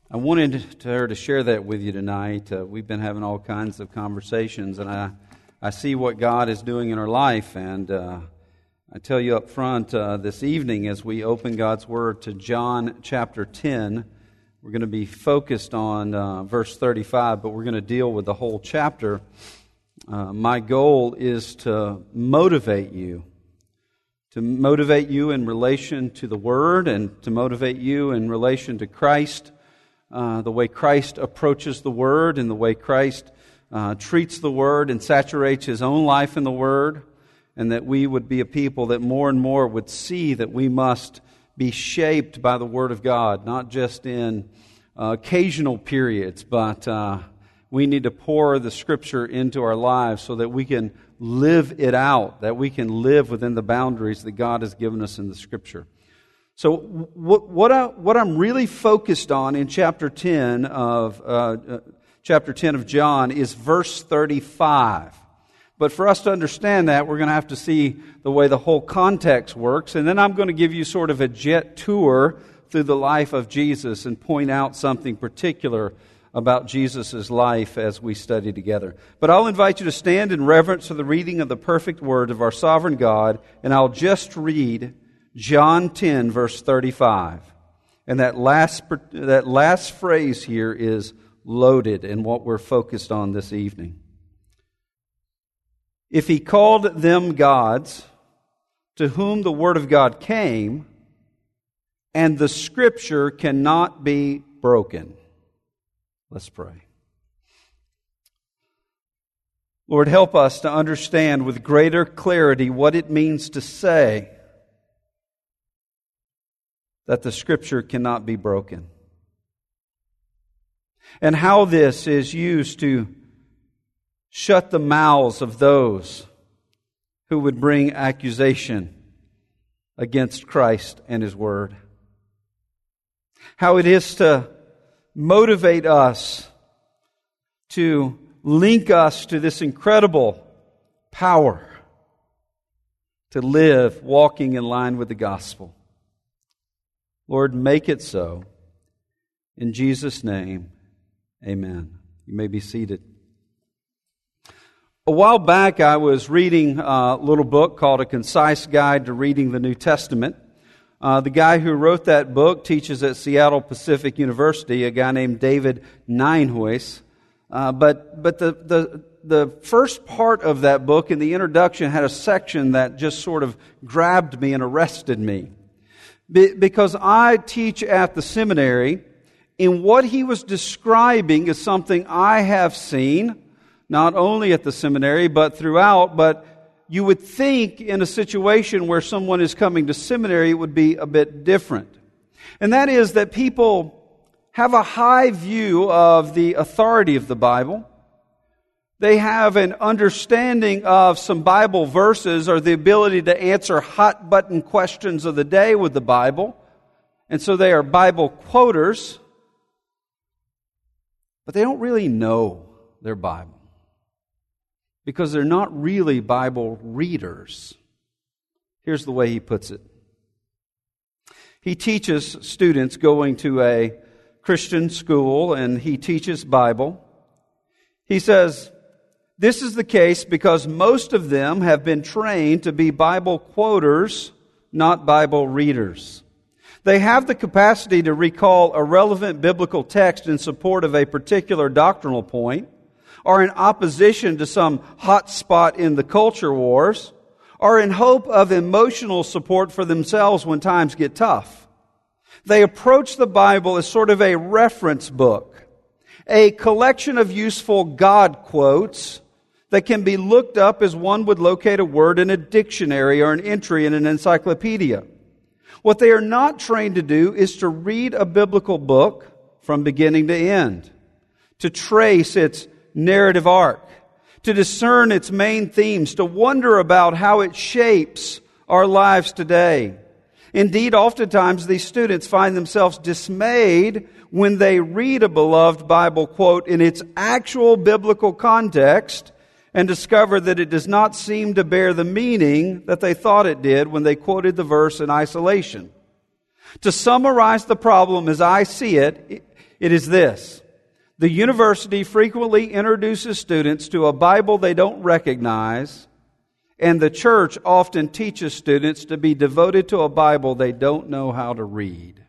I wanted her to share that with you tonight. We've been having all kinds of conversations, and I see what God is doing in her life. And I tell you up front this evening, as we open God's Word to John chapter 10, we're going to be focused on verse 35, but we're going to deal with the whole chapter. My goal is to motivate you in relation to the Word and to motivate you in relation to Christ, the way Christ approaches the Word and the way Christ treats the Word and saturates His own life in the Word, and that we would be a people that more and more would see that we must be shaped by the Word of God, not just in occasional periods, but we need to pour the Scripture into our lives so that we can live it out, that we can live within the boundaries that God has given us in the Scripture. So what I'm really focused on in chapter 10 of John is verse 35. But for us to understand that, we're going to have to see the way the whole context works, and then I'm going to give you sort of a jet tour through the life of Jesus and point out something particular about Jesus' life as we study together. But I'll invite you to stand in reverence to the reading of the perfect Word of our sovereign God, and I'll just read John 10, verse 35. And that last phrase here is loaded in what we're focused on this evening. If He called them gods, to whom the Word of God came, and the Scripture cannot be broken. Let's pray. Lord, help us to understand with greater clarity what it means to say that the Scripture cannot be broken, and how this is used to shut the mouths of those who would bring accusation against Christ and His Word. How it is to motivate us, to link us to this incredible power to live walking in line with the gospel. Lord, make it so. In Jesus' name, amen. You may be seated. A while back, I was reading a little book called A Concise Guide to Reading the New Testament. The guy who wrote that book teaches at Seattle Pacific University, a guy named David Nienhuis. But the first part of that book in the introduction had a section that just sort of grabbed me and arrested me. Because I teach at the seminary, and what he was describing is something I have seen, not only at the seminary, but throughout. But you would think in a situation where someone is coming to seminary, it would be a bit different. And that is that people have a high view of the authority of the Bible. They have an understanding of some Bible verses or the ability to answer hot-button questions of the day with the Bible. And so they are Bible quoters. But they don't really know their Bible, because they're not really Bible readers. Here's the way he puts it. He teaches students going to a Christian school, and he teaches Bible. He says, this is the case because most of them have been trained to be Bible quoters, not Bible readers. They have the capacity to recall a relevant biblical text in support of a particular doctrinal point, or in opposition to some hot spot in the culture wars, or in hope of emotional support for themselves when times get tough. They approach the Bible as sort of a reference book, a collection of useful God quotes that can be looked up as one would locate a word in a dictionary or an entry in an encyclopedia. What they are not trained to do is to read a biblical book from beginning to end, to trace its narrative arc, to discern its main themes, to wonder about how it shapes our lives today. Indeed, oftentimes these students find themselves dismayed when they read a beloved Bible quote in its actual biblical context and discover that it does not seem to bear the meaning that they thought it did when they quoted the verse in isolation. To summarize the problem as I see it, It is this: the university frequently introduces students to a Bible they don't recognize, and the church often teaches students to be devoted to a Bible they don't know how to read.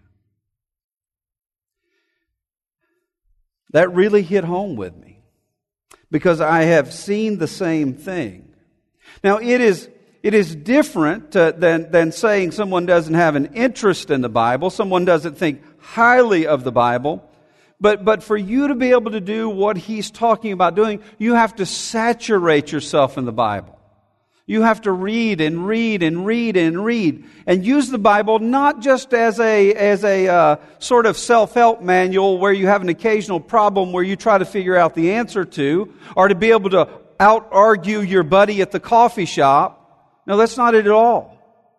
That really hit home with me, because I have seen the same thing. Now, it is different than saying someone doesn't have an interest in the Bible, someone doesn't think highly of the Bible. But for you to be able to do what he's talking about doing, you have to saturate yourself in the Bible. You have to read and read and read and read, and use the Bible not just as a sort of self-help manual where you have an occasional problem where you try to figure out the answer to, or to be able to out-argue your buddy at the coffee shop. No, that's not it at all.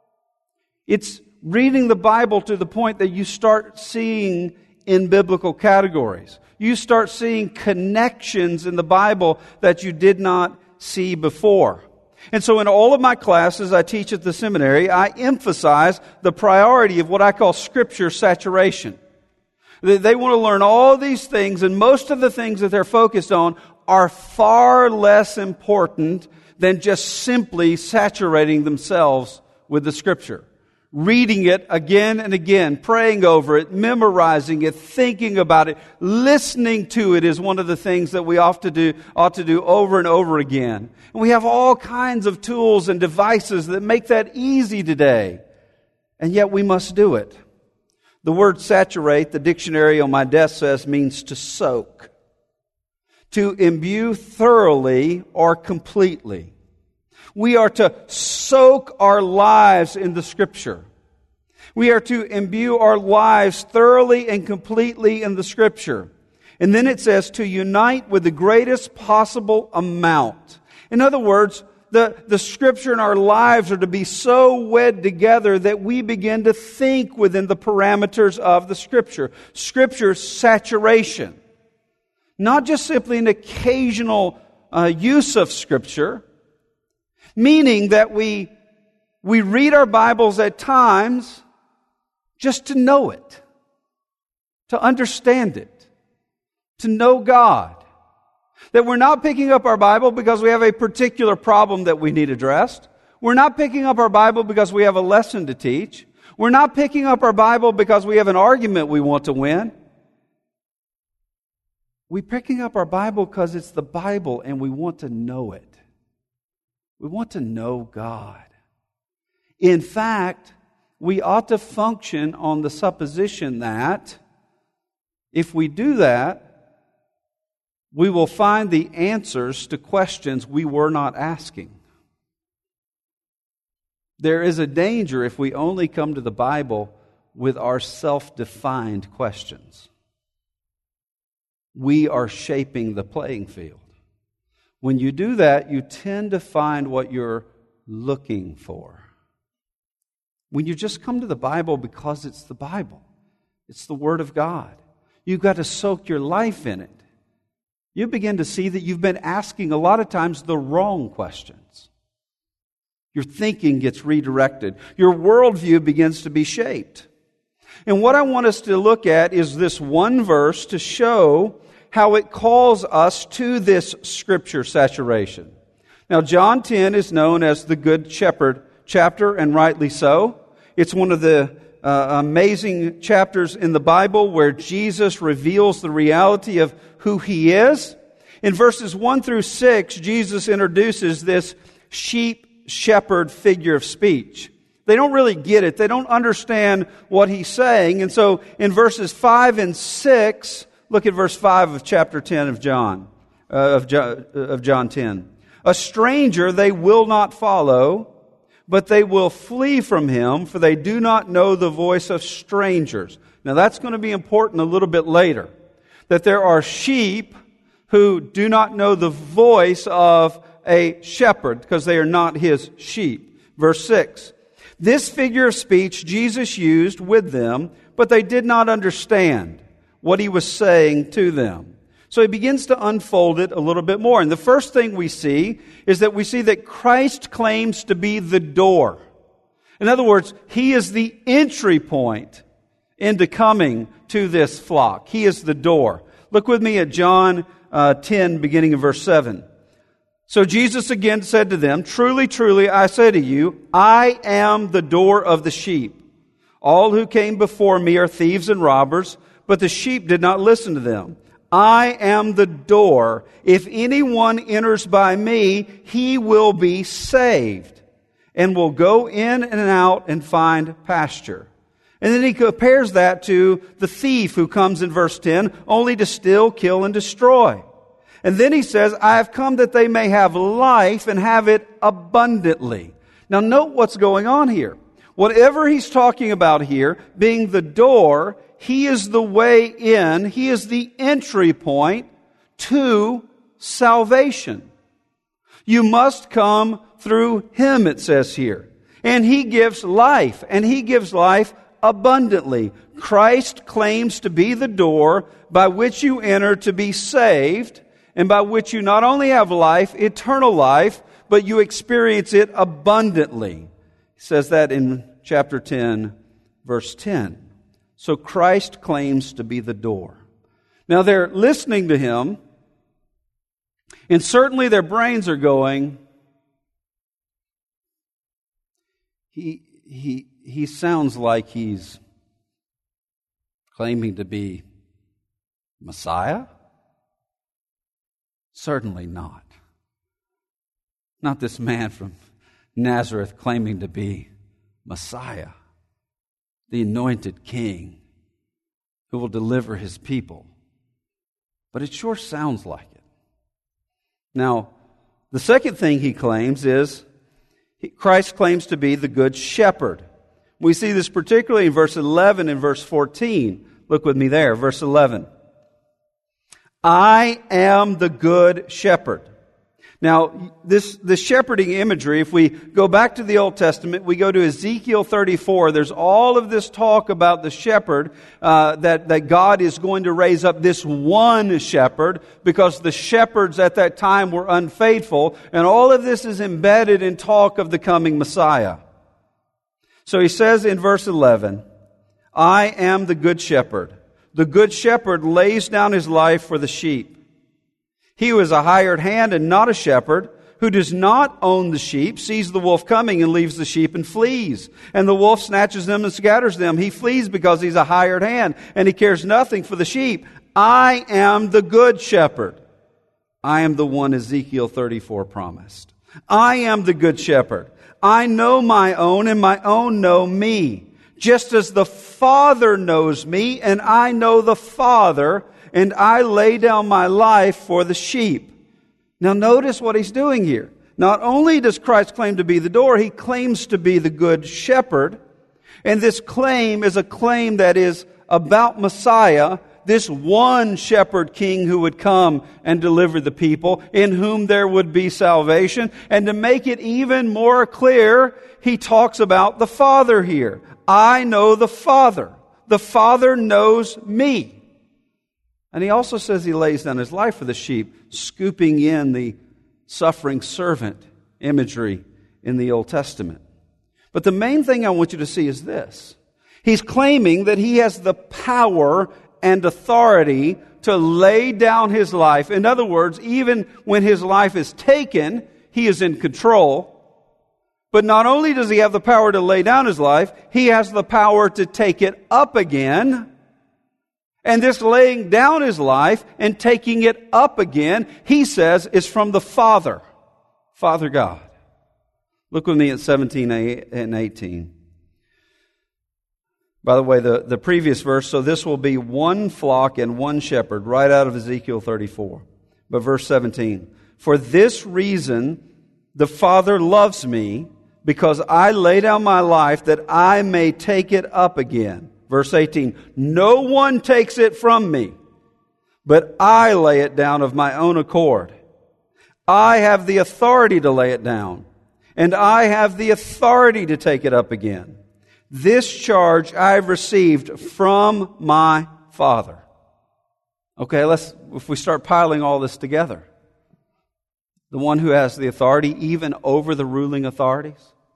It's reading the Bible to the point that you start seeing in biblical categories. You start seeing connections in the Bible that you did not see before. And so in all of my classes I teach at the seminary, I emphasize the priority of what I call Scripture saturation. They want to learn all these things, and most of the things that they're focused on are far less important than just simply saturating themselves with the Scripture. Reading it again and again, praying over it, memorizing it, thinking about it, listening to it is one of the things that we ought to do over and over again. And we have all kinds of tools and devices that make that easy today. And yet we must do it. The word saturate, the dictionary on my desk says, means to soak. To imbue thoroughly or completely. We are to soak our lives in the Scripture. We are to imbue our lives thoroughly and completely in the Scripture. And then it says to unite with the greatest possible amount. In other words, the Scripture and our lives are to be so wed together that we begin to think within the parameters of the Scripture. Scripture saturation. Not just simply an occasional use of Scripture, meaning that we read our Bibles at times just to know it, to understand it, to know God. That we're not picking up our Bible because we have a particular problem that we need addressed. We're not picking up our Bible because we have a lesson to teach. We're not picking up our Bible because we have an argument we want to win. We're picking up our Bible because it's the Bible and we want to know it. We want to know God. In fact, we ought to function on the supposition that if we do that, we will find the answers to questions we were not asking. There is a danger if we only come to the Bible with our self-defined questions. We are shaping the playing field. When you do that, you tend to find what you're looking for. When you just come to the Bible because it's the Bible, it's the Word of God, you've got to soak your life in it. You begin to see that you've been asking a lot of times the wrong questions. Your thinking gets redirected. Your worldview begins to be shaped. And what I want us to look at is this one verse to show how it calls us to this Scripture saturation. Now, John 10 is known as the Good Shepherd chapter, and rightly so. It's one of the amazing chapters in the Bible where Jesus reveals the reality of who He is. In verses 1 through 6, Jesus introduces this sheep-shepherd figure of speech. They don't really get it. They don't understand what He's saying. And so in verses 5 and 6, look at verse 5 of chapter 10 of John 10. A stranger they will not follow, but they will flee from him, for they do not know the voice of strangers. Now that's going to be important a little bit later. That there are sheep who do not know the voice of a shepherd, because they are not his sheep. Verse 6. This figure of speech Jesus used with them, but they did not understand what He was saying to them. So He begins to unfold it a little bit more. And the first thing we see is that we see that Christ claims to be the door. In other words, He is the entry point into coming to this flock. He is the door. Look with me at John 10, beginning in verse 7. So Jesus again said to them, "Truly, truly, I say to you, I am the door of the sheep. All who came before me are thieves and robbers, but the sheep did not listen to them. I am the door. If anyone enters by me, he will be saved, and will go in and out and find pasture." And then he compares that to the thief who comes in verse 10, only to steal, kill, and destroy. And then he says, "I have come that they may have life and have it abundantly." Now note what's going on here. Whatever he's talking about here, being the door, he is the way in, he is the entry point to salvation. You must come through him, it says here. And he gives life, and he gives life abundantly. Christ claims to be the door by which you enter to be saved, and by which you not only have life, eternal life, but you experience it abundantly. He says that in chapter 10, verse 10. So Christ claims to be the door. Now they're listening to him, and certainly their brains are going, he sounds like he's claiming to be Messiah? Certainly not. Not this man from Nazareth claiming to be Messiah, the anointed king who will deliver his people. But it sure sounds like it. Now, the second thing he claims is Christ claims to be the good shepherd. We see this particularly in verse 11 and verse 14. Look with me there, verse 11. I am the good shepherd. Now, this shepherding imagery, if we go back to the Old Testament, we go to Ezekiel 34, there's all of this talk about the shepherd, that God is going to raise up this one shepherd, because the shepherds at that time were unfaithful, and all of this is embedded in talk of the coming Messiah. So he says in verse 11, I am the good shepherd. The good shepherd lays down his life for the sheep. He who is a hired hand and not a shepherd, who does not own the sheep, sees the wolf coming and leaves the sheep and flees. And the wolf snatches them and scatters them. He flees because he's a hired hand, and he cares nothing for the sheep. I am the good shepherd. I am the one Ezekiel 34 promised. I am the good shepherd. I know my own, and my own know me. Just as the Father knows me, and I know the Father, and I lay down my life for the sheep. Now notice what he's doing here. Not only does Christ claim to be the door, he claims to be the good shepherd. And this claim is a claim that is about Messiah, this one shepherd king who would come and deliver the people, in whom there would be salvation. And to make it even more clear, he talks about the Father here. I know the Father. The Father knows me. And he also says he lays down his life for the sheep, scooping in the suffering servant imagery in the Old Testament. But the main thing I want you to see is this. He's claiming that he has the power and authority to lay down his life. In other words, even when his life is taken, he is in control. But not only does he have the power to lay down his life, he has the power to take it up again. And this laying down his life and taking it up again, he says, is from the Father, Father God. Look with me at 17 and 18. By the way, the previous verse, so this will be one flock and one shepherd, right out of Ezekiel 34. But verse 17, for this reason the Father loves me, because I lay down my life that I may take it up again. Verse 18, no one takes it from me, but I lay it down of my own accord. I have the authority to lay it down, and I have the authority to take it up again. This charge I have received from my Father. Okay, if we start piling all this together. The one who has the authority even over the ruling authorities.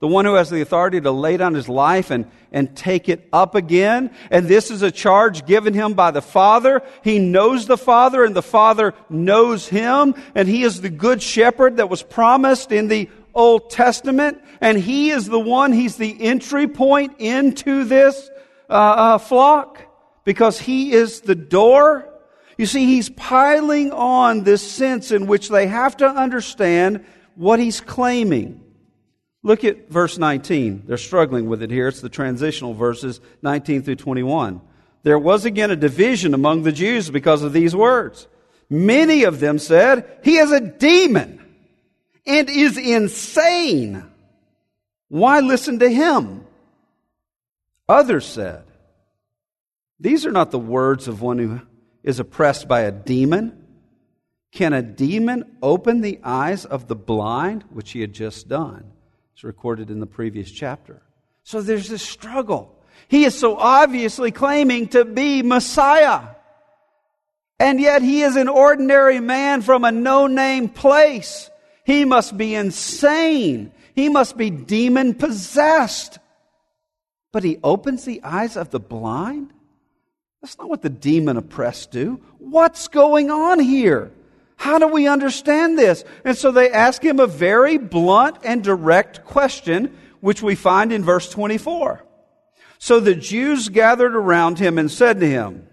The one who has the authority to lay down his life and take it up again. And this is a charge given him by the Father. He knows the Father and the Father knows him. And he is the good shepherd that was promised in the Old Testament. And he is the one, he's the entry point into this flock because he is the door. You see, he's piling on this sense in which they have to understand what he's claiming. Look at verse 19. They're struggling with it here. It's the transitional verses 19 through 21. There was again a division among the Jews because of these words. Many of them said, "He is a demon and is insane. Why listen to him?" Others said, "These are not the words of one who is oppressed by a demon. Can a demon open the eyes of the blind?" Which he had just done. It's recorded in the previous chapter. So there's this struggle. He is so obviously claiming to be Messiah. And yet he is an ordinary man from a no-name place. He must be insane. He must be demon-possessed. But he opens the eyes of the blind? That's not what the demon-oppressed do. What's going on here? How do we understand this? And so they ask him a very blunt and direct question, which we find in verse 24. So the Jews gathered around him and said to him,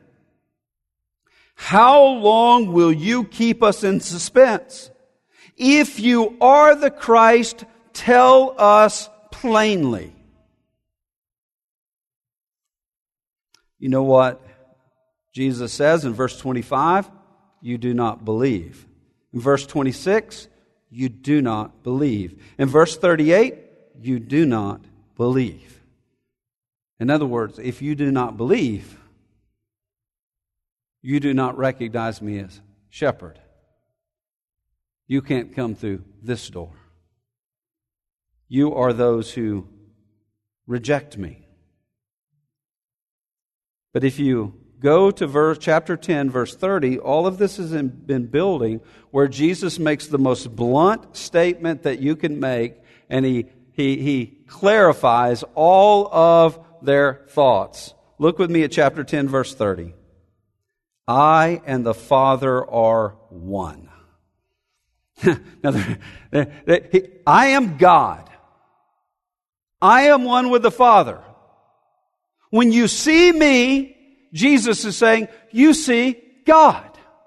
"How long will you keep us in suspense? If you are the Christ, tell us plainly." You know what Jesus says in verse 25? You do not believe. In verse 26, you do not believe. In verse 38, you do not believe. In other words, if you do not believe, you do not recognize me as shepherd. You can't come through this door. You are those who reject me. But if you go to chapter 10, verse 30, all of this has been building where Jesus makes the most blunt statement that you can make, and he clarifies all of their thoughts. Look with me at chapter 10, verse 30. I and the Father are one. Now, I am God. I am one with the Father. When you see me, Jesus is saying, you see God.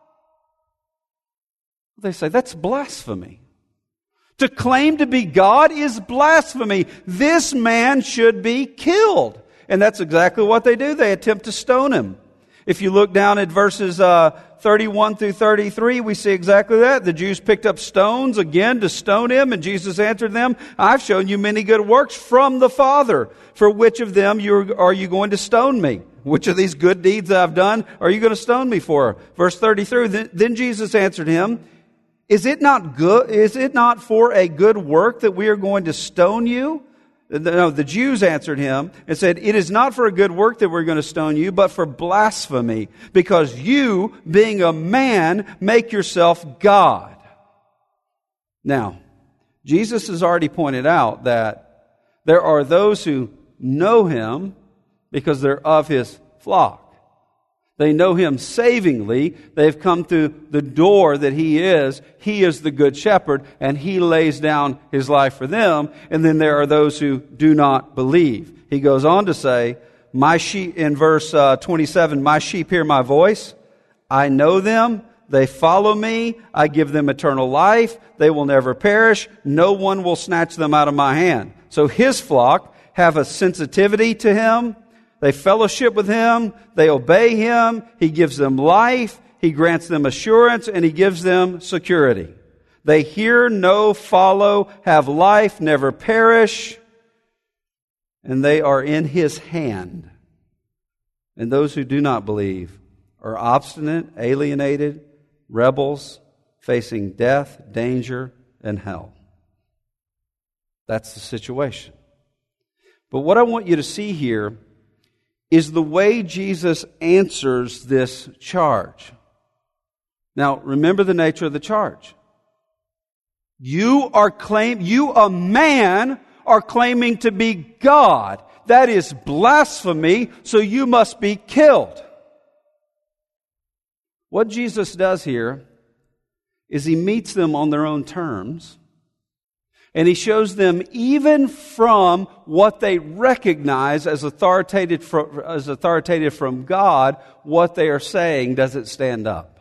They say, that's blasphemy. To claim to be God is blasphemy. This man should be killed. And that's exactly what they do. They attempt to stone him. If you look down at verses 31 through 33, we see exactly that. The Jews picked up stones again to stone him, and Jesus answered them, I've shown you many good works from the Father. For which of them are you going to stone me? Which of these good deeds that I've done are you going to stone me for? Verse 33, then Jesus answered him, Is it not for a good work that we are going to stone you? No, the Jews answered him and said, It is not for a good work that we're going to stone you, but for blasphemy, because you, being a man, make yourself God. Now, Jesus has already pointed out that there are those who know him because they're of his flock. They know him savingly. They've come through the door that he is. He is the good shepherd, and he lays down his life for them. And then there are those who do not believe. He goes on to say, "My sheep," in verse 27, "My sheep hear my voice. I know them. They follow me. I give them eternal life. They will never perish. No one will snatch them out of my hand." So his flock have a sensitivity to him. They fellowship with him. They obey him. He gives them life. He grants them assurance, and he gives them security. They hear, know, follow, have life, never perish, and they are in his hand. And those who do not believe are obstinate, alienated, rebels, facing death, danger, and hell. That's the situation. But what I want you to see here is the way Jesus answers this charge. Now, remember the nature of the charge. You, a man, are claiming to be God. That is blasphemy, so you must be killed. What Jesus does here is he meets them on their own terms, and he shows them even from what they recognize as authoritative from God, what they are saying doesn't stand up.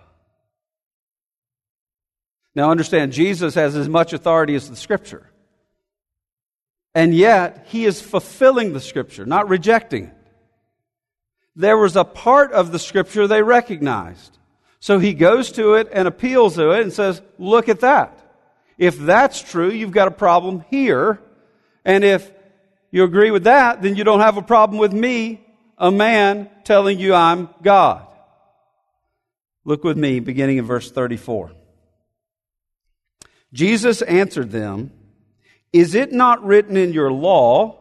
Now understand, Jesus has as much authority as the Scripture. And yet, he is fulfilling the Scripture, not rejecting it. There was a part of the Scripture they recognized. So he goes to it and appeals to it and says, look at that. If that's true, you've got a problem here. And if you agree with that, then you don't have a problem with me, a man, telling you I'm God. Look with me, beginning in verse 34. Jesus answered them, "Is it not written in your law,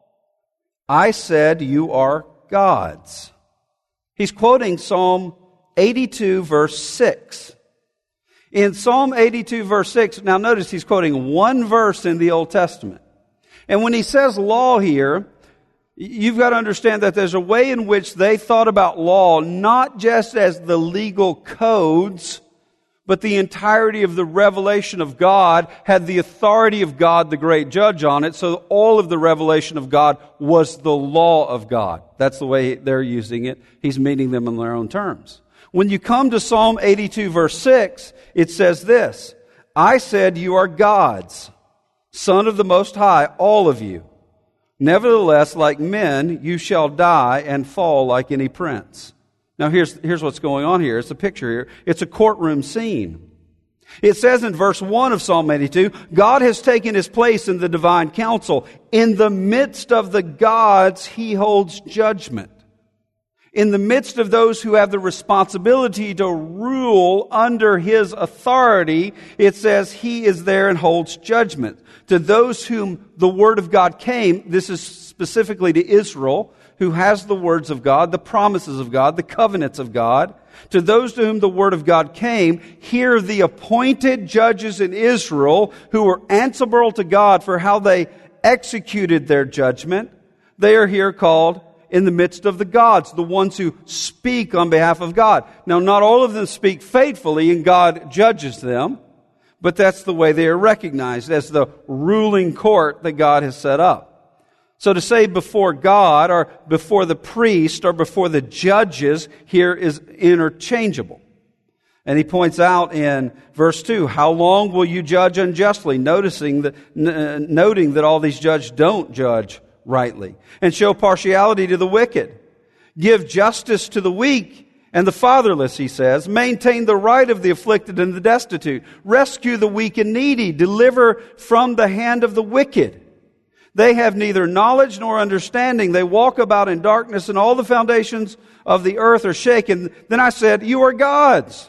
I said you are gods?" He's quoting Psalm 82, verse 6. In Psalm 82, verse 6, now notice he's quoting one verse in the Old Testament. And when he says law here, you've got to understand that there's a way in which they thought about law not just as the legal codes, but the entirety of the revelation of God had the authority of God, the great judge, on it. So all of the revelation of God was the law of God. That's the way they're using it. He's meeting them in their own terms. When you come to Psalm 82, verse 6, it says this, "I said you are gods, Son of the Most High, all of you. Nevertheless, like men, you shall die and fall like any prince." Now here's what's going on here. It's a picture here. It's a courtroom scene. It says in verse 1 of Psalm 82, God has taken his place in the divine council. In the midst of the gods, he holds judgment. In the midst of those who have the responsibility to rule under his authority, it says he is there and holds judgment. To those whom the word of God came, this is specifically to Israel, who has the words of God, the promises of God, the covenants of God. To those to whom the word of God came, here the appointed judges in Israel who were answerable to God for how they executed their judgment. They are here called in the midst of the gods, the ones who speak on behalf of God. Now, not all of them speak faithfully, and God judges them, but that's the way they are recognized, as the ruling court that God has set up. So to say before God, or before the priest, or before the judges, here is interchangeable. And he points out in verse 2, "How long will you judge unjustly?" Noting that all these judges don't judge rightly, "and show partiality to the wicked. Give justice to the weak and the fatherless," he says. "Maintain the right of the afflicted and the destitute. Rescue the weak and needy. Deliver from the hand of the wicked. They have neither knowledge nor understanding. They walk about in darkness, and all the foundations of the earth are shaken. Then I said, you are gods,"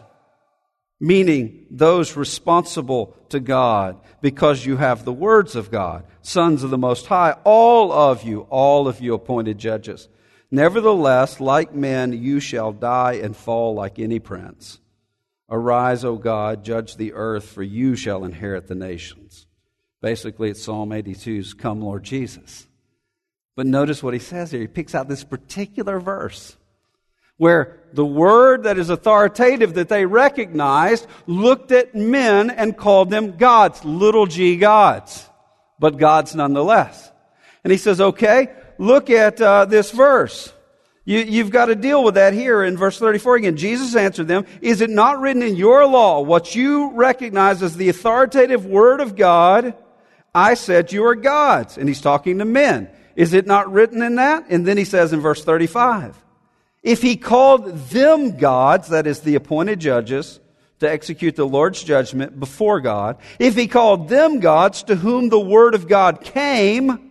meaning those responsible to God, because you have the words of God, sons of the Most High, all of you appointed judges. "Nevertheless, like men, you shall die and fall like any prince. Arise, O God, judge the earth, for you shall inherit the nations." Basically, it's Psalm 82's "Come, Lord Jesus." But notice what he says here. He picks out this particular verse where the word that is authoritative that they recognized looked at men and called them gods, little g gods, but gods nonetheless. And he says, okay, look at this verse. You've got to deal with that here in verse 34 again. Jesus answered them, "Is it not written in your law, what you recognize as the authoritative word of God? I said you are gods." And he's talking to men. Is it not written in that? And then he says in verse 35, "If he called them gods," that is the appointed judges, to execute the Lord's judgment before God, "if he called them gods to whom the word of God came,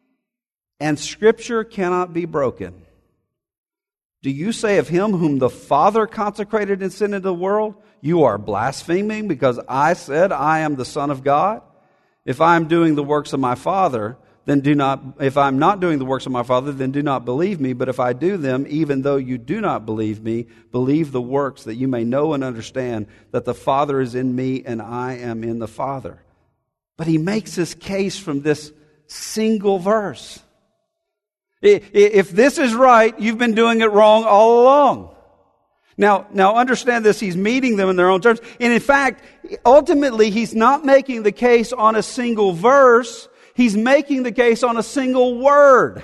and Scripture cannot be broken, do you say of him whom the Father consecrated and sent into the world, you are blaspheming because I said I am the Son of God? If I am doing the works of my Father, if I'm not doing the works of my Father, then do not believe me. But if I do them, even though you do not believe me, believe the works, that you may know and understand that the Father is in me and I am in the Father." But he makes his case from this single verse. If this is right, you've been doing it wrong all along. Now understand this, he's meeting them in their own terms. And in fact, ultimately, he's not making the case on a single verse. He's making the case on a single word.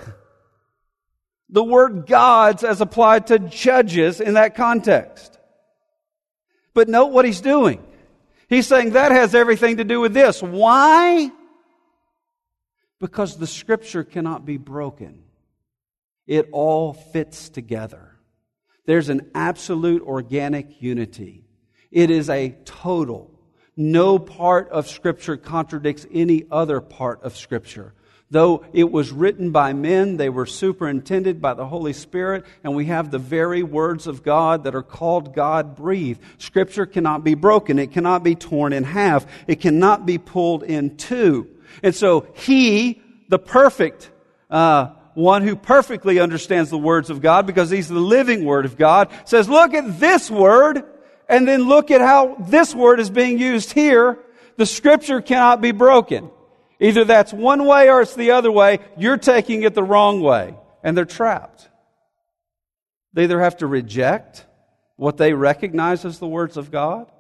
The word gods as applied to judges in that context. But note what he's doing. He's saying that has everything to do with this. Why? Because the Scripture cannot be broken. It all fits together. There's an absolute organic unity. It is a total. No part of Scripture contradicts any other part of Scripture. Though it was written by men, they were superintended by the Holy Spirit, and we have the very words of God that are called God-breathed. Scripture cannot be broken. It cannot be torn in half. It cannot be pulled in two. And so he, the perfect one who perfectly understands the words of God, because he's the living Word of God, says, look at this word, and then look at how this word is being used here. The Scripture cannot be broken. Either that's one way or it's the other way. You're taking it the wrong way. And they're trapped. They either have to reject what they recognize as the words of God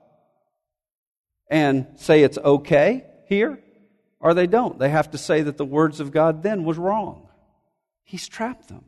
and say it's okay here, or they don't. They have to say that the words of God then was wrong. He's trapped them.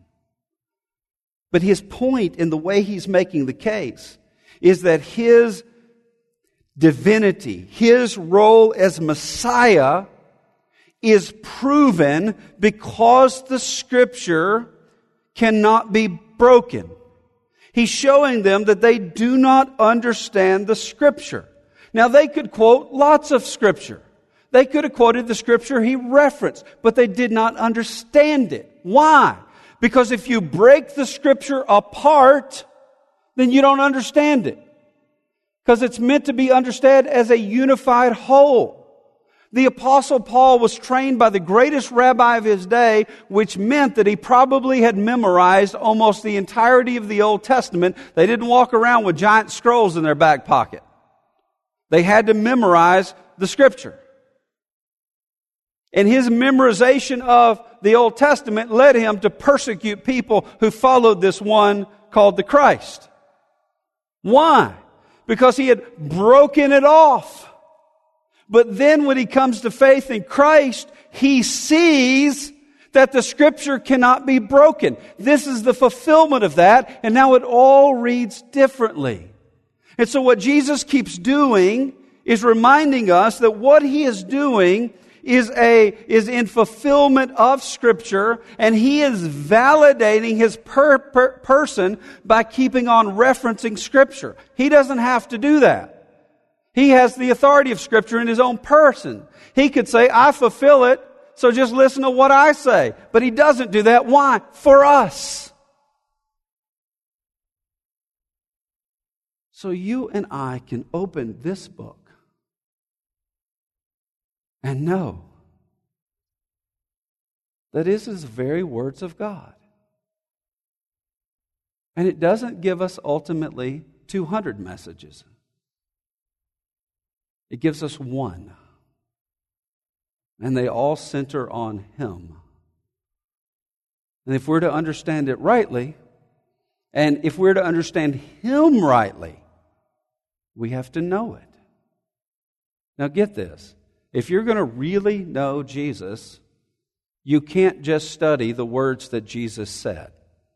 But his point in the way he's making the case is that his divinity, his role as Messiah, is proven because the Scripture cannot be broken. He's showing them that they do not understand the Scripture. Now, they could quote lots of Scripture. They could have quoted the Scripture he referenced, but they did not understand it. Why? Because if you break the Scripture apart, then you don't understand it. Because it's meant to be understood as a unified whole. The Apostle Paul was trained by the greatest rabbi of his day, which meant that he probably had memorized almost the entirety of the Old Testament. They didn't walk around with giant scrolls in their back pocket. They had to memorize the Scripture. And his memorization of the Old Testament led him to persecute people who followed this one called the Christ. Why? Because he had broken it off. But then when he comes to faith in Christ, he sees that the Scripture cannot be broken. This is the fulfillment of that, and now it all reads differently. And so what Jesus keeps doing is reminding us that what he is doing is in fulfillment of Scripture, and he is validating his person by keeping on referencing Scripture. He doesn't have to do that. He has the authority of Scripture in his own person. He could say, I fulfill it, so just listen to what I say. But he doesn't do that. Why? For us. So you and I can open this book and know that this is the very words of God. And it doesn't give us ultimately 200 messages. It gives us one. And they all center on Him. And if we're to understand it rightly, and if we're to understand Him rightly, we have to know it. Now get this. If you're going to really know Jesus, you can't just study the words that Jesus said.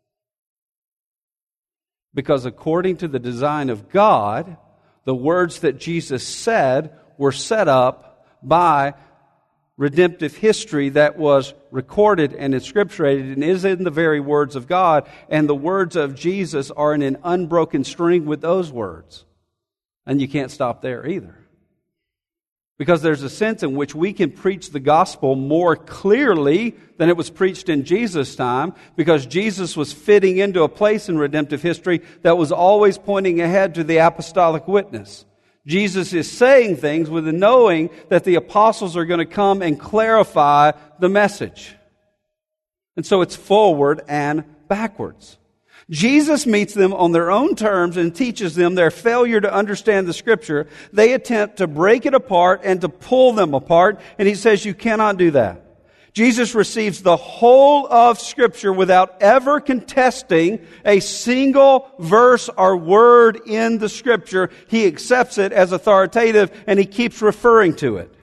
Because according to the design of God, the words that Jesus said were set up by redemptive history that was recorded and inscripturated and is in the very words of God, and the words of Jesus are in an unbroken string with those words. And you can't stop there either. Because there's a sense in which we can preach the gospel more clearly than it was preached in Jesus' time, because Jesus was fitting into a place in redemptive history that was always pointing ahead to the apostolic witness. Jesus is saying things with the knowing that the apostles are going to come and clarify the message. And so it's forward and backwards. Jesus meets them on their own terms and teaches them their failure to understand the Scripture. They attempt to break it apart and to pull them apart, and He says you cannot do that. Jesus receives the whole of Scripture without ever contesting a single verse or word in the Scripture. He accepts it as authoritative and he keeps referring to it.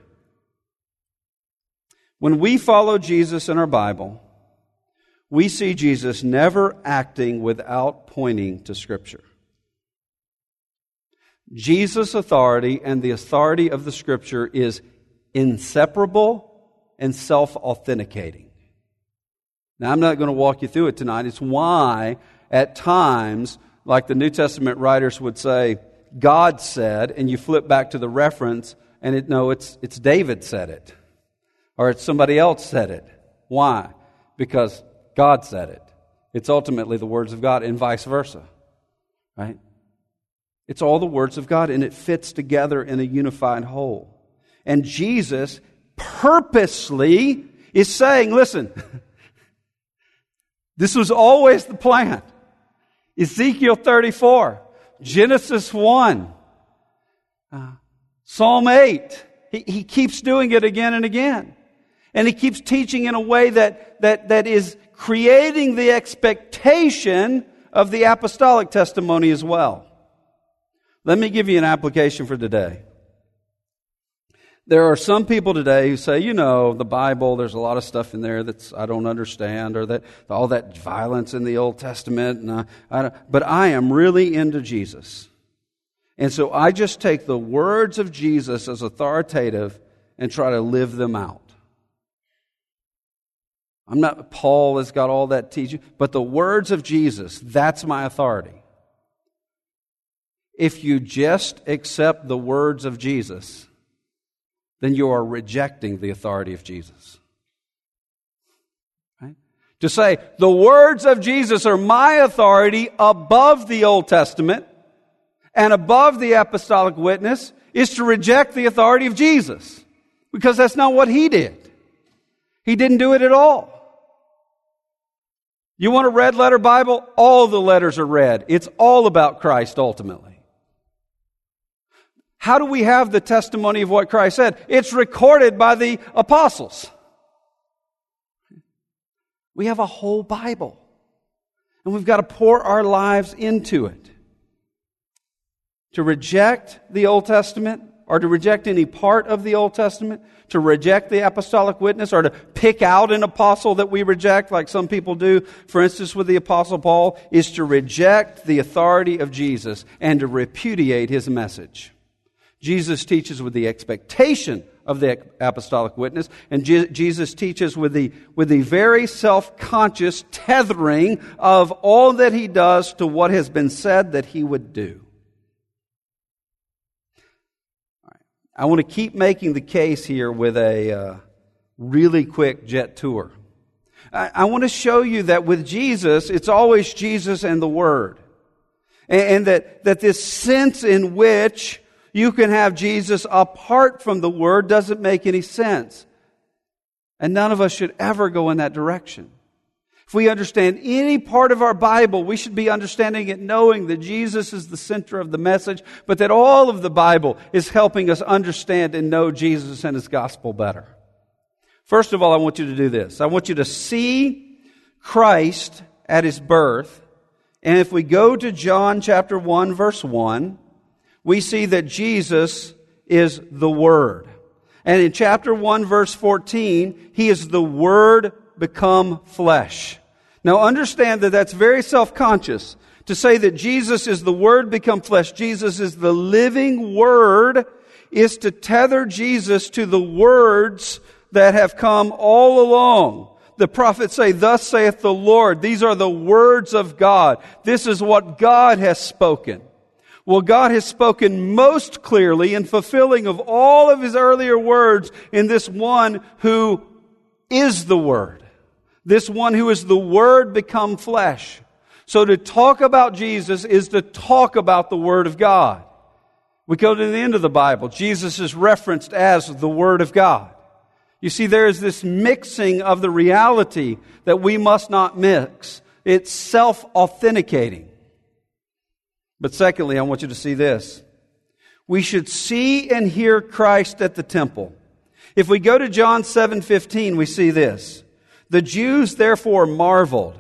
When we follow Jesus in our Bible, we see Jesus never acting without pointing to Scripture. Jesus' authority and the authority of the Scripture is inseparable and self-authenticating. Now, I'm not going to walk you through it tonight. It's why, at times, like the New Testament writers would say, God said, and you flip back to the reference, and it's David said it. Or it's somebody else said it. Why? Because God said it. It's ultimately the words of God, and vice versa. Right? It's all the words of God, and it fits together in a unified whole. And Jesus purposely is saying, listen, this was always the plan. Ezekiel 34, Genesis 1, Psalm 8. He keeps doing it again and again. And he keeps teaching in a way that is creating the expectation of the apostolic testimony as well. Let me give you an application for today. There are some people today who say, the Bible, there's a lot of stuff in there I don't understand, or that all that violence in the Old Testament, but I am really into Jesus. And so I just take the words of Jesus as authoritative and try to live them out. Paul has got all that teaching, but the words of Jesus, that's my authority. If you just accept the words of Jesus, then you are rejecting the authority of Jesus. Right? To say, the words of Jesus are my authority above the Old Testament and above the apostolic witness is to reject the authority of Jesus. Because that's not what He did. He didn't do it at all. You want a red letter Bible? All the letters are red. It's all about Christ ultimately. How do we have the testimony of what Christ said? It's recorded by the apostles. We have a whole Bible. And we've got to pour our lives into it. To reject the Old Testament, or to reject any part of the Old Testament, to reject the apostolic witness, or to pick out an apostle that we reject, like some people do, for instance with the Apostle Paul, is to reject the authority of Jesus and to repudiate His message. Jesus teaches with the expectation of the apostolic witness, and Jesus teaches with the very self-conscious tethering of all that He does to what has been said that He would do. I want to keep making the case here with a really quick jet tour. I want to show you that with Jesus, it's always Jesus and the Word. And that this sense in which you can have Jesus apart from the Word doesn't make any sense. And none of us should ever go in that direction. If we understand any part of our Bible, we should be understanding it knowing that Jesus is the center of the message, but that all of the Bible is helping us understand and know Jesus and His gospel better. First of all, I want you to do this. I want you to see Christ at His birth. And if we go to John chapter 1, verse 1, we see that Jesus is the Word. And in chapter 1, verse 14, He is the Word become flesh. Now understand that that's very self-conscious. To say that Jesus is the Word become flesh, Jesus is the living Word, is to tether Jesus to the words that have come all along. The prophets say, "Thus saith the Lord." These are the words of God. This is what God has spoken. Well, God has spoken most clearly in fulfilling of all of His earlier words in this one who is the Word. This one who is the Word become flesh. So to talk about Jesus is to talk about the Word of God. We go to the end of the Bible. Jesus is referenced as the Word of God. You see, there is this mixing of the reality that we must not mix. It's self-authenticating. But secondly, I want you to see this. We should see and hear Christ at the temple. If we go to John 7:15, we see this. The Jews therefore marveled.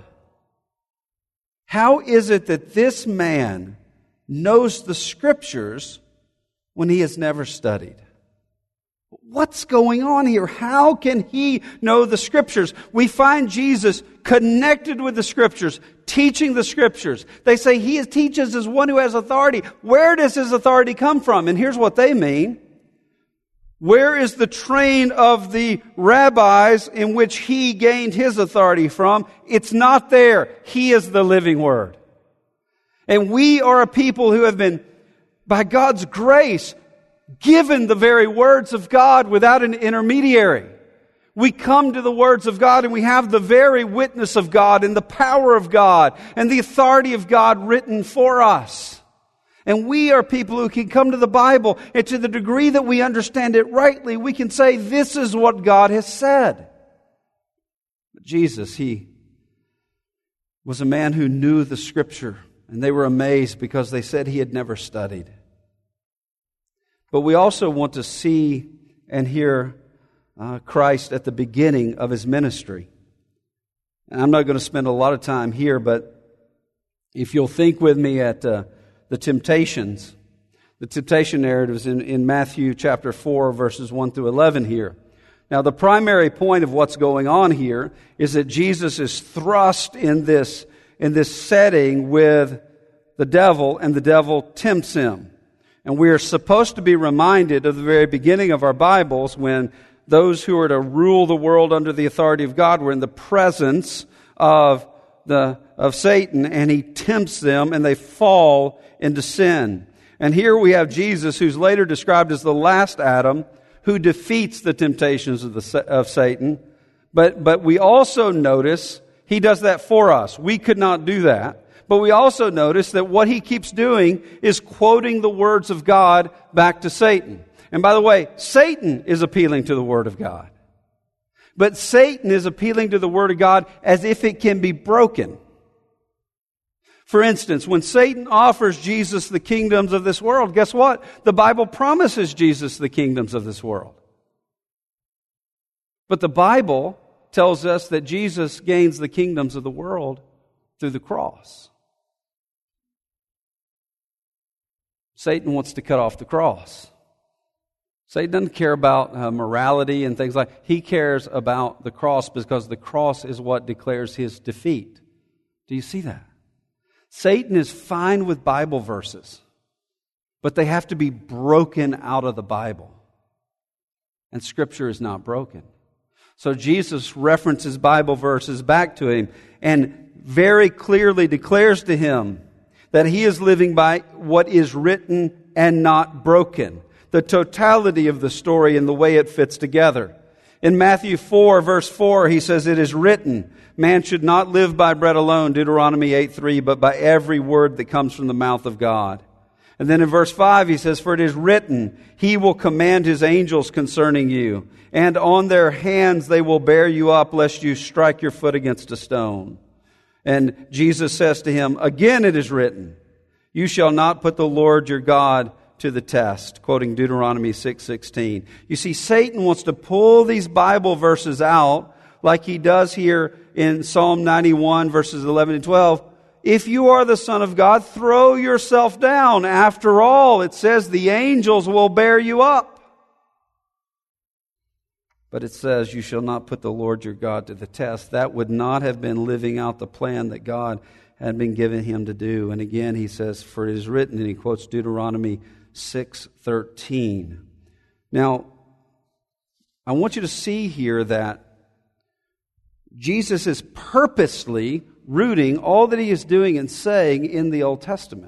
How is it that this man knows the Scriptures when he has never studied? What's going on here? How can he know the Scriptures? We find Jesus connected with the Scriptures, teaching the Scriptures. They say he teaches as one who has authority. Where does his authority come from? And here's what they mean. Where is the train of the rabbis in which he gained his authority from? It's not there. He is the living Word. And we are a people who have been, by God's grace, given the very words of God without an intermediary. We come to the words of God and we have the very witness of God and the power of God and the authority of God written for us. And we are people who can come to the Bible, and to the degree that we understand it rightly, we can say, this is what God has said. But Jesus, he was a man who knew the Scripture, and they were amazed because they said he had never studied. But we also want to see and hear Christ at the beginning of his ministry. And I'm not going to spend a lot of time here, but if you'll think with me at the temptations. The temptation narratives in Matthew chapter 4, verses 1 through 11 here. Now, the primary point of what's going on here is that Jesus is thrust in this setting with the devil, and the devil tempts him. And we are supposed to be reminded of the very beginning of our Bibles when those who are to rule the world under the authority of God were in the presence of Satan, and he tempts them, and they fall into sin. And here we have Jesus, who's later described as the last Adam, who defeats the temptations of Satan. But we also notice he does that for us. We could not do that. But we also notice that what he keeps doing is quoting the words of God back to Satan. And by the way, Satan is appealing to the Word of God. But Satan is appealing to the Word of God as if it can be broken. For instance, when Satan offers Jesus the kingdoms of this world, guess what? The Bible promises Jesus the kingdoms of this world. But the Bible tells us that Jesus gains the kingdoms of the world through the cross. Satan wants to cut off the cross. Satan doesn't care about morality and things like that. He cares about the cross because the cross is what declares his defeat. Do you see that? Satan is fine with Bible verses, but they have to be broken out of the Bible. And Scripture is not broken. So Jesus references Bible verses back to him and very clearly declares to him that he is living by what is written and not broken. The totality of the story and the way it fits together. In Matthew 4, verse 4, he says, "It is written, man should not live by bread alone," Deuteronomy 8:3, "but by every word that comes from the mouth of God." And then in verse 5, he says, "For it is written, he will command his angels concerning you, and on their hands they will bear you up, lest you strike your foot against a stone." And Jesus says to him, "Again it is written, you shall not put the Lord your God to the test," quoting Deuteronomy 6:16. You see, Satan wants to pull these Bible verses out like he does here in Psalm 91, verses 11 and 12. If you are the Son of God, throw yourself down. After all, it says the angels will bear you up. But it says you shall not put the Lord your God to the test. That would not have been living out the plan that God had been given him to do. And again, he says, "For it is written," and he quotes Deuteronomy 6:13. Now, I want you to see here that Jesus is purposely rooting all that he is doing and saying in the Old Testament.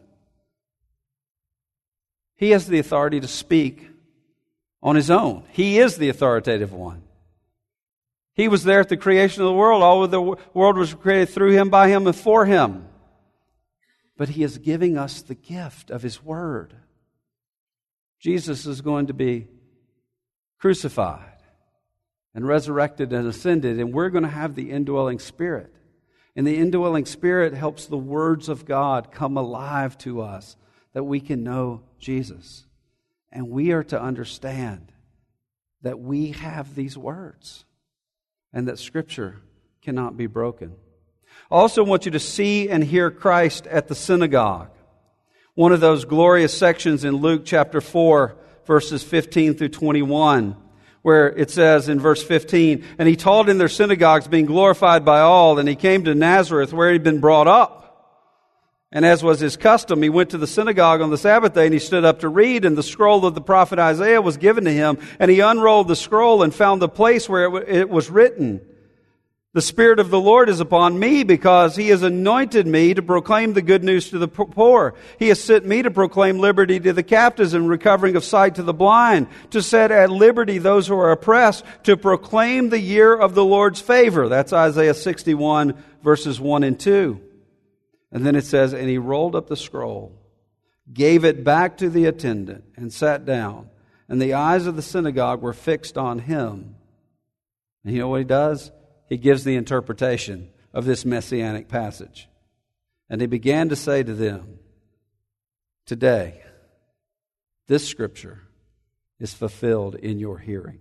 He has the authority to speak on his own. He is the authoritative one. He was there at the creation of the world. All of the world was created through him, by him, and for him. But he is giving us the gift of his word. Jesus is going to be crucified and resurrected and ascended, and we're going to have the indwelling Spirit. And the indwelling Spirit helps the words of God come alive to us, that we can know Jesus. And we are to understand that we have these words and that Scripture cannot be broken. I also want you to see and hear Christ at the synagogue. One of those glorious sections in Luke chapter 4, verses 15 through 21, where it says in verse 15, "And he taught in their synagogues, being glorified by all. And he came to Nazareth, where he'd been brought up. And as was his custom, he went to the synagogue on the Sabbath day, and he stood up to read, and the scroll of the prophet Isaiah was given to him. And he unrolled the scroll and found the place where it was written, 'The Spirit of the Lord is upon me, because He has anointed me to proclaim the good news to the poor. He has sent me to proclaim liberty to the captives and recovering of sight to the blind, to set at liberty those who are oppressed, to proclaim the year of the Lord's favor.'" That's Isaiah 61, verses 1 and 2. And then it says, "And he rolled up the scroll, gave it back to the attendant, and sat down. And the eyes of the synagogue were fixed on him." And you know what he does? He gives the interpretation of this messianic passage. "And he began to say to them, 'Today, this scripture is fulfilled in your hearing.'"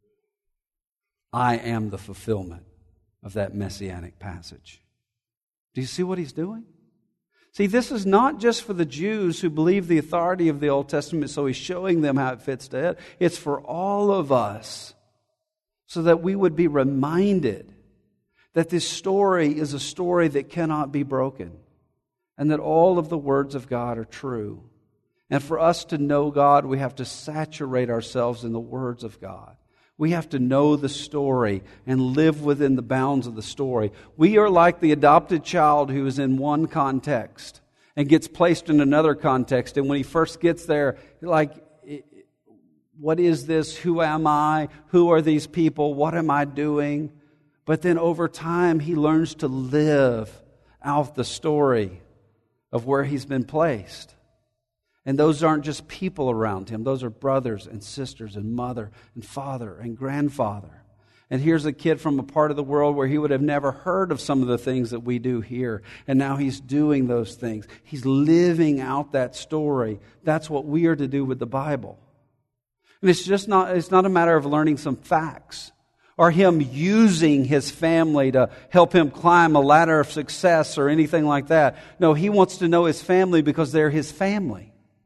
I am the fulfillment of that messianic passage. Do you see what he's doing? See, this is not just for the Jews who believe the authority of the Old Testament, so he's showing them how it fits to it. It's for all of us, so that we would be reminded that this story is a story that cannot be broken, and that all of the words of God are true. And for us to know God, we have to saturate ourselves in the words of God. We have to know the story and live within the bounds of the story. We are like the adopted child who is in one context and gets placed in another context. And when he first gets there, like, what is this? Who am I? Who are these people? What am I doing? But then over time, he learns to live out the story of where he's been placed. And those aren't just people around him. Those are brothers and sisters and mother and father and grandfather. And here's a kid from a part of the world where he would have never heard of some of the things that we do here. And now he's doing those things. He's living out that story. That's what we are to do with the Bible. And it's not a matter of learning some facts or him using his family to help him climb a ladder of success or anything like that. No, he wants to know his family because they're his family.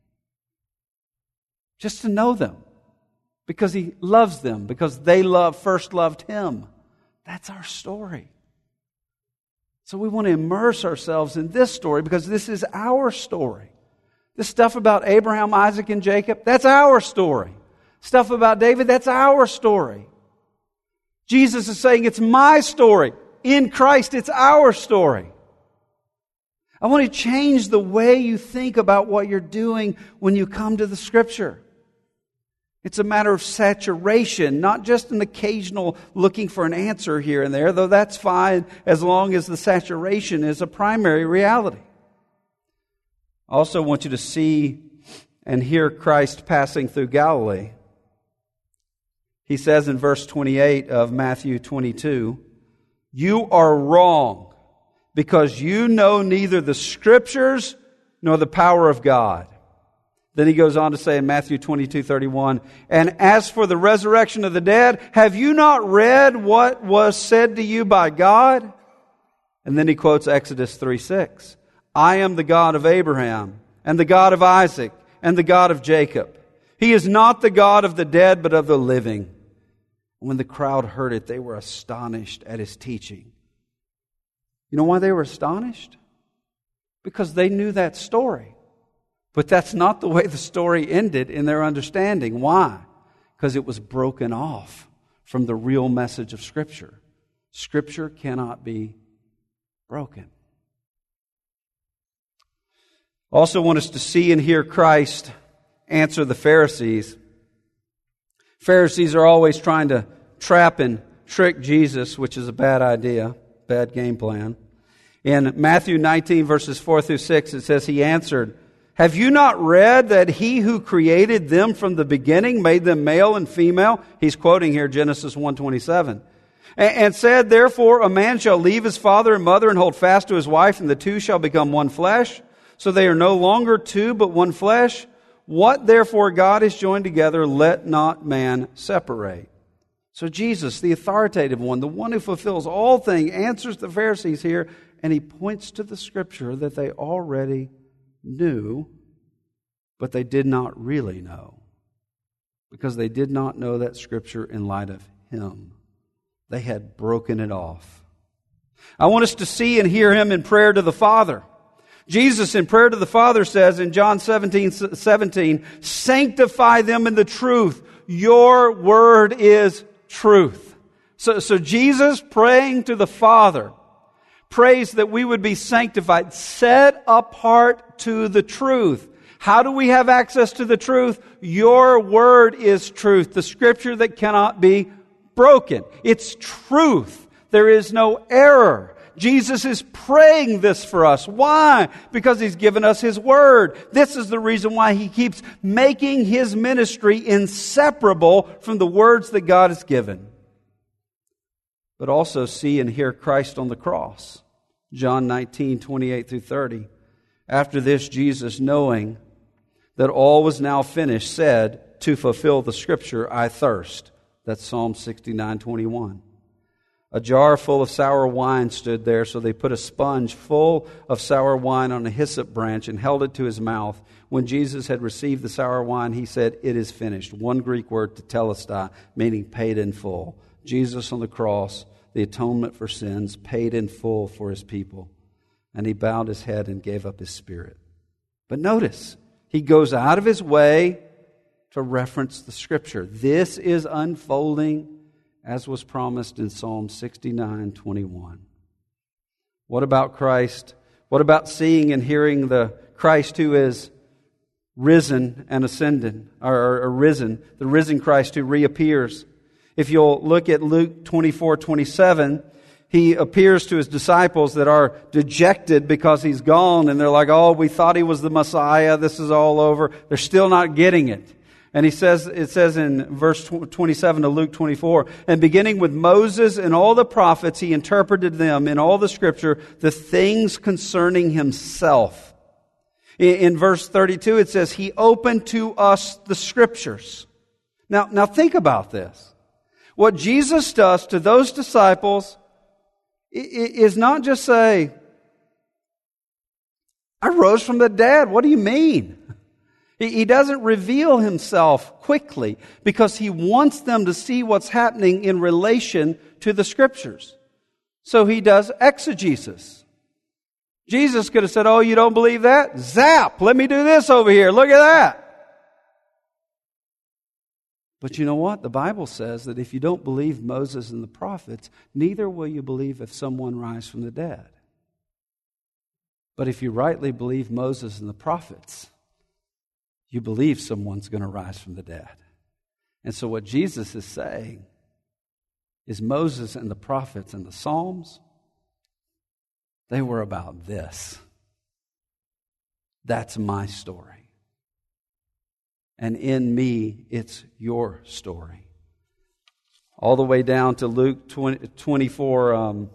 Just to know them, because he loves them, because they first loved him. That's our story. So we want to immerse ourselves in this story because this is our story. This stuff about Abraham, Isaac, and Jacob, that's our story. Stuff about David, that's our story. Jesus is saying, it's my story. In Christ, it's our story. I want to change the way you think about what you're doing when you come to the Scripture. It's a matter of saturation, not just an occasional looking for an answer here and there, though that's fine as long as the saturation is a primary reality. I also want you to see and hear Christ passing through Galilee. He says in verse 28 of Matthew 22, "You are wrong, because you know neither the Scriptures nor the power of God." Then he goes on to say in Matthew 22:31, "And as for the resurrection of the dead, have you not read what was said to you by God?" And then he quotes Exodus 3:6, "I am the God of Abraham, and the God of Isaac, and the God of Jacob. He is not the God of the dead, but of the living." When the crowd heard it, they were astonished at his teaching. You know why they were astonished? Because they knew that story. But that's not the way the story ended in their understanding. Why? Because it was broken off from the real message of Scripture. Scripture cannot be broken. Also want us to see and hear Christ answer the Pharisees. Pharisees are always trying to trap and trick Jesus, which is a bad idea, bad game plan. In Matthew 19, verses 4 through 6, it says, "He answered, 'Have you not read that He who created them from the beginning made them male and female?'" He's quoting here Genesis 1:27. "And said, 'Therefore a man shall leave his father and mother and hold fast to his wife, and the two shall become one flesh. So they are no longer two, but one flesh.' What therefore God has joined together, let not man separate. So Jesus, the authoritative one, the one who fulfills all things, answers the Pharisees here, and he points to the Scripture that they already knew, but they did not really know, because they did not know that Scripture in light of him. They had broken it off. I want us to see and hear him in prayer to the Father. Jesus in prayer to the Father says in John 17, sanctify them in the truth. Your word is truth. So Jesus praying to the Father prays that we would be sanctified, set apart to the truth. How do we have access to the truth? Your word is truth, the Scripture that cannot be broken. It's truth. There is no error. Jesus is praying this for us. Why? Because He's given us His Word. This is the reason why He keeps making His ministry inseparable from the words that God has given. But also see and hear Christ on the cross. John 19, 28 through 30. After this, Jesus, knowing that all was now finished, said, to fulfill the Scripture, I thirst. That's Psalm 69, 21. A jar full of sour wine stood there, so they put a sponge full of sour wine on a hyssop branch and held it to His mouth. When Jesus had received the sour wine, He said, it is finished. One Greek word, tetelestai, meaning paid in full. Jesus on the cross, the atonement for sins, paid in full for His people. And He bowed His head and gave up His spirit. But notice, He goes out of His way to reference the Scripture. This is unfolding as was promised in Psalm 69:21. What about Christ? What about seeing and hearing the Christ who is risen and ascended, or risen, the risen Christ who reappears? If you'll look at Luke 24:27, He appears to His disciples that are dejected because He's gone, and they're like, oh, we thought He was the Messiah, this is all over. They're still not getting it. And it says in verse 27 of Luke 24, and beginning with Moses and all the prophets, He interpreted them in all the Scripture, the things concerning Himself. In verse 32, it says, He opened to us the Scriptures. Now think about this. What Jesus does to those disciples is not just say, I rose from the dead. What do you mean? He doesn't reveal Himself quickly because He wants them to see what's happening in relation to the Scriptures. So He does exegesis. Jesus could have said, oh, you don't believe that? Zap! Let me do this over here. Look at that. But you know what? The Bible says that if you don't believe Moses and the prophets, neither will you believe if someone rise from the dead. But if you rightly believe Moses and the prophets, you believe someone's going to rise from the dead. And so what Jesus is saying is Moses and the prophets and the Psalms, they were about this. That's my story. And in me, it's your story. All the way down to Luke 24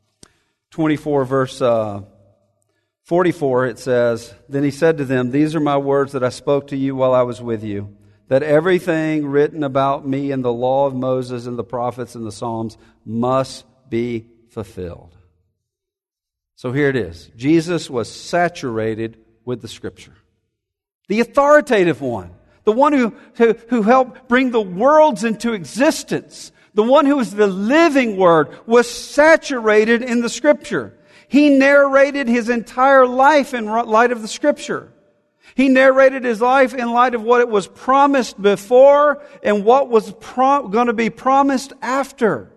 verse 44, it says, Then He said to them, These are my words that I spoke to you while I was with you, that everything written about me in the law of Moses and the prophets and the Psalms must be fulfilled. So here it is. Jesus was saturated with the Scripture. The authoritative one. The one who helped bring the worlds into existence. The one who is the living Word was saturated in the Scripture. He narrated His entire life in light of the Scripture. He narrated His life in light of what it was promised before and what was going to be promised after.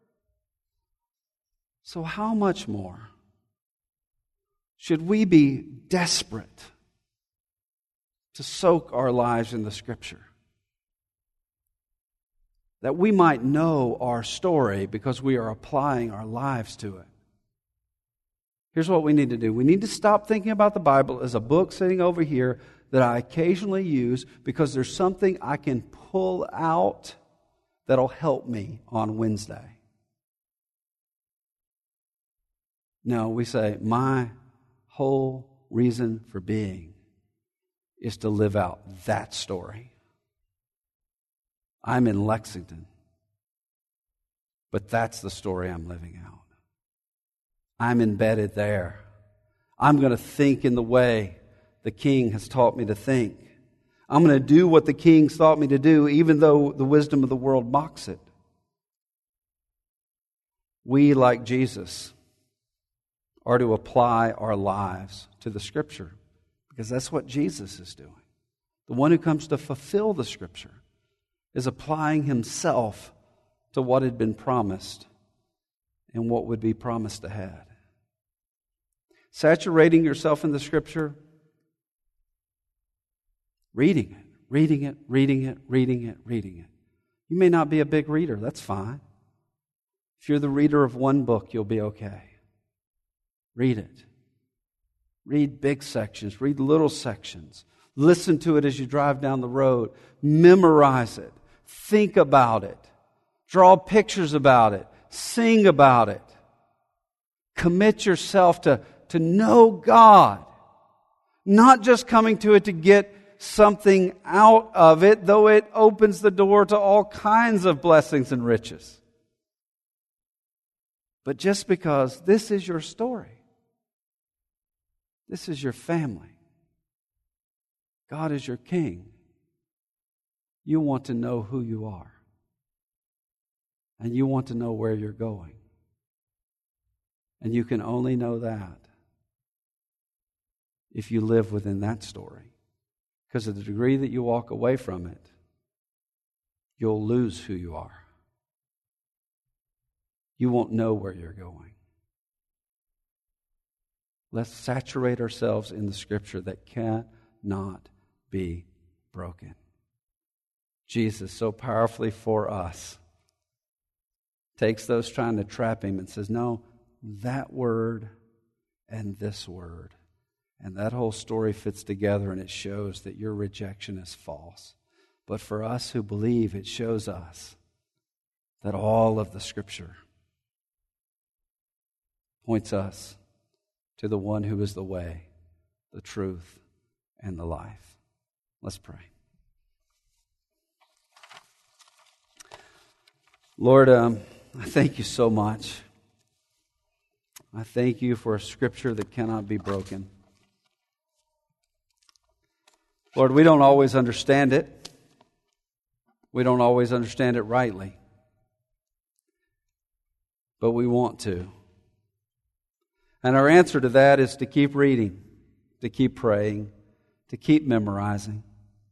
So how much more should we be desperate to soak our lives in the Scripture? That we might know our story because we are applying our lives to it. Here's what we need to do. We need to stop thinking about the Bible as a book sitting over here that I occasionally use because there's something I can pull out that'll help me on Wednesday. No, we say, my whole reason for being is to live out that story. I'm in Lexington, but that's the story I'm living out. I'm embedded there. I'm going to think in the way the King has taught me to think. I'm going to do what the King's taught me to do, even though the wisdom of the world mocks it. We, like Jesus, are to apply our lives to the Scripture, because that's what Jesus is doing. The one who comes to fulfill the Scripture is applying himself to what had been promised and what would be promised ahead. Saturating yourself in the Scripture, reading it, reading it, reading it, reading it, reading it. You may not be a big reader, that's fine. If you're the reader of one book, you'll be okay. Read it. Read big sections, read little sections. Listen to it as you drive down the road. Memorize it. Think about it. Draw pictures about it. Sing about it. Commit yourself to know God. Not just coming to it to get something out of it, though it opens the door to all kinds of blessings and riches. But just because this is your story. This is your family. God is your King. You want to know who you are. And you want to know where you're going. And you can only know that if you live within that story. Because of the degree that you walk away from it, you'll lose who you are. You won't know where you're going. Let's saturate ourselves in the Scripture that cannot be broken. Jesus, so powerfully for us, takes those trying to trap him and says, no, that word and this word. And that whole story fits together, and it shows that your rejection is false. But for us who believe, it shows us that all of the Scripture points us to the one who is the way, the truth, and the life. Let's pray. Lord, I thank you so much. I thank you for a Scripture that cannot be broken. Lord, we don't always understand it. We don't always understand it rightly. But we want to. And our answer to that is to keep reading, to keep praying, to keep memorizing.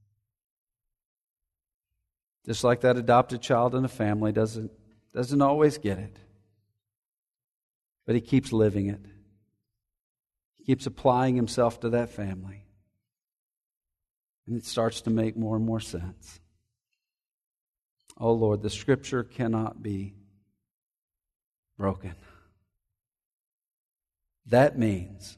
Just like that adopted child in a family doesn't always get it. But he keeps living it. He keeps applying himself to that family. And it starts to make more and more sense. Oh Lord, the Scripture cannot be broken. That means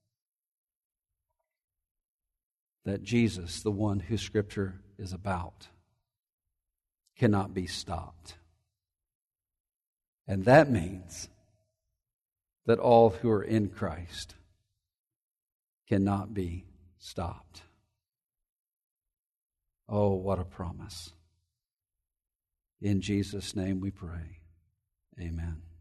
that Jesus, the one who Scripture is about, cannot be stopped. And that means that all who are in Christ cannot be stopped. Oh, what a promise. In Jesus' name we pray. Amen.